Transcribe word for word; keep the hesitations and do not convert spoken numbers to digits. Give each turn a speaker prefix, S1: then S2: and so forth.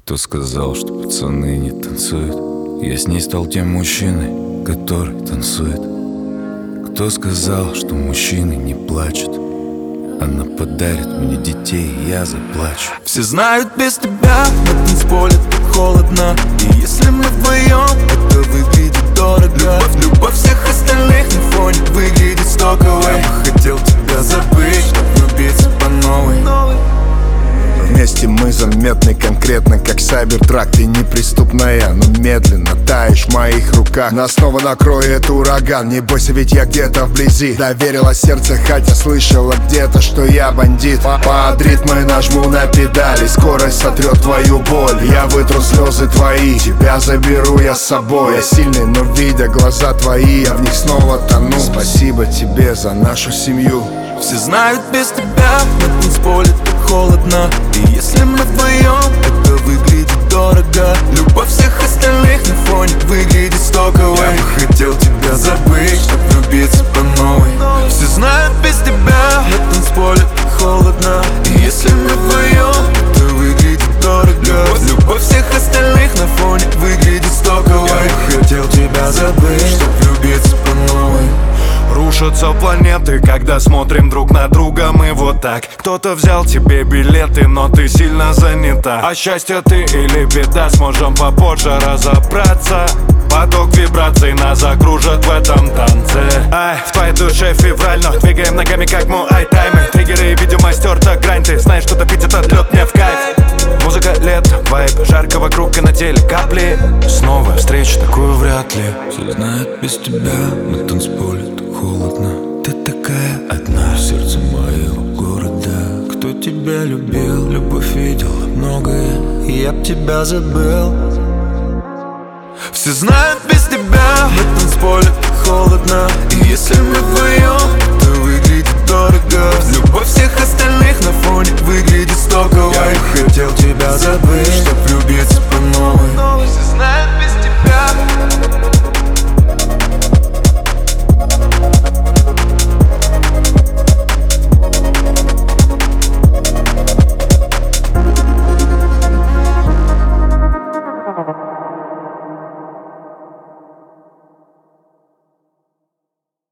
S1: Кто сказал, что пацаны не танцуют? Я с ней стал тем мужчиной, который танцует. Кто сказал, что мужчины не плачут? Она подарит мне детей, и я заплачу.
S2: Все знают, без тебя на танцполе так холодно. И если мы вдвоем, это выглядит дорого. Любовь, любовь всех остальных на фоне выглядит стоковой. Я бы хотел тебя забыть, чтоб влюбиться по новой.
S3: Вместе мы заметны конкретно, как сайбертрак. Ты неприступная, но медленно таешь в моих руках. Нас снова накроет ураган, не бойся, ведь я где-то вблизи. Доверила сердце, хотя слышала где-то, что я бандит. Под ритмы нажму на педали, скорость сотрет твою боль. Я вытру слезы твои, тебя заберу я с собой. Я сильный, но видя глаза твои, я в них снова тону. Спасибо тебе за нашу семью.
S2: Все знают, без тебя на танцполе так холодно. И если мы вдвоем, это выглядит дорого. Любовь всех остальных на фоне выглядит стоковой. Я бы хотел тебя забыть, чтоб влюбиться по новой. Все знают, без тебя на танцполе так холодно. И если мы вдвоем, это выглядит дорого. Любовь всех остальных на фоне выглядит стоковой. Я бы хотел тебя забыть, чтоб влюбиться по новой.
S4: Рушатся планеты, когда смотрим друг на друга, мы вот так. Кто-то взял тебе билеты, но ты сильно занята. А счастье ты или беда, сможем попозже разобраться. Поток вибраций нас закружит в этом танце. Ай, в твоей душе февраль, но двигаем ногами как муай таймы. Триггеры и видимо стерта грань, ты знаешь, что топить этот лед мне в кайф. Музыка, лет, вайб, жарко вокруг и на теле капли. Снова встречу такую вряд ли.
S1: Все знают, без тебя на танцполе так холодно. Ты такая одна в сердце моего города. Кто тебя любил, любовь видела многое, и я б тебя забыл.
S2: Все знают, без тебя на танцполе так холодно. И если мы вдвоем,